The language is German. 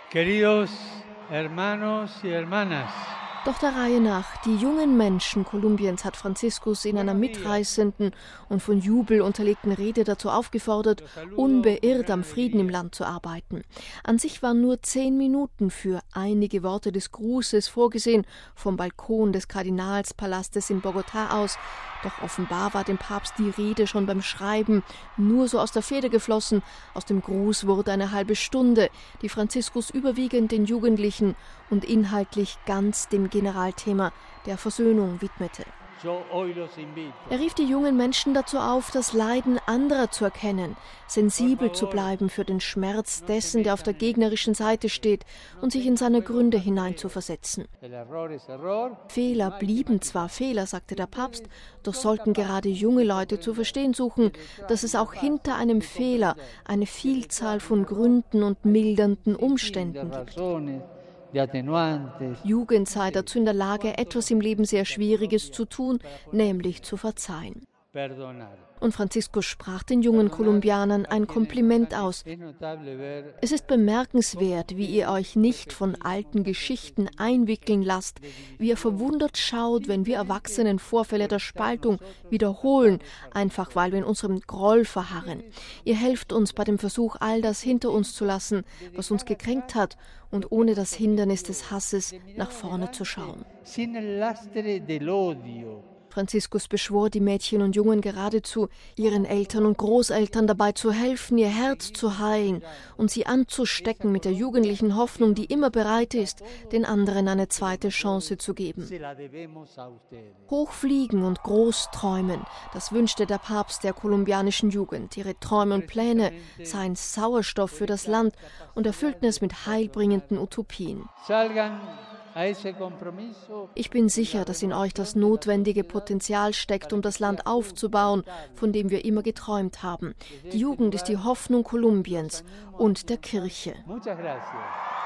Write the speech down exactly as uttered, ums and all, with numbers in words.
Queridos hermanos y hermanas. Doch der Reihe nach, die jungen Menschen Kolumbiens hat Franziskus in einer mitreißenden und von Jubel unterlegten Rede dazu aufgefordert, unbeirrt am Frieden im Land zu arbeiten. An sich waren nur zehn Minuten für einige Worte des Grußes vorgesehen, vom Balkon des Kardinalspalastes in Bogotá aus. Doch offenbar war dem Papst die Rede schon beim Schreiben nur so aus der Feder geflossen. Aus dem Gruß wurde eine halbe Stunde, die Franziskus überwiegend den Jugendlichen und inhaltlich ganz dem Generalthema der Versöhnung widmete. Er rief die jungen Menschen dazu auf, das Leiden anderer zu erkennen, sensibel zu bleiben für den Schmerz dessen, der auf der gegnerischen Seite steht, und sich in seine Gründe hineinzuversetzen. Fehler blieben zwar Fehler, sagte der Papst, doch sollten gerade junge Leute zu verstehen suchen, dass es auch hinter einem Fehler eine Vielzahl von Gründen und mildernden Umständen gibt. Jugend sei dazu in der Lage, etwas im Leben sehr Schwieriges zu tun, nämlich zu verzeihen. Und Franziskus sprach den jungen Kolumbianern ein Kompliment aus. Es ist bemerkenswert, wie ihr euch nicht von alten Geschichten einwickeln lasst, wie ihr verwundert schaut, wenn wir Erwachsenen Vorfälle der Spaltung wiederholen, einfach weil wir in unserem Groll verharren. Ihr helft uns bei dem Versuch, all das hinter uns zu lassen, was uns gekränkt hat, und ohne das Hindernis des Hasses nach vorne zu schauen. Franziskus beschwor die Mädchen und Jungen geradezu, ihren Eltern und Großeltern dabei zu helfen, ihr Herz zu heilen und sie anzustecken mit der jugendlichen Hoffnung, die immer bereit ist, den anderen eine zweite Chance zu geben. Hochfliegen und groß träumen, das wünschte der Papst der kolumbianischen Jugend. Ihre Träume und Pläne seien Sauerstoff für das Land und erfüllten es mit heilbringenden Utopien. Ich bin sicher, dass in euch das notwendige Potenzial steckt, um das Land aufzubauen, von dem wir immer geträumt haben. Die Jugend ist die Hoffnung Kolumbiens und der Kirche.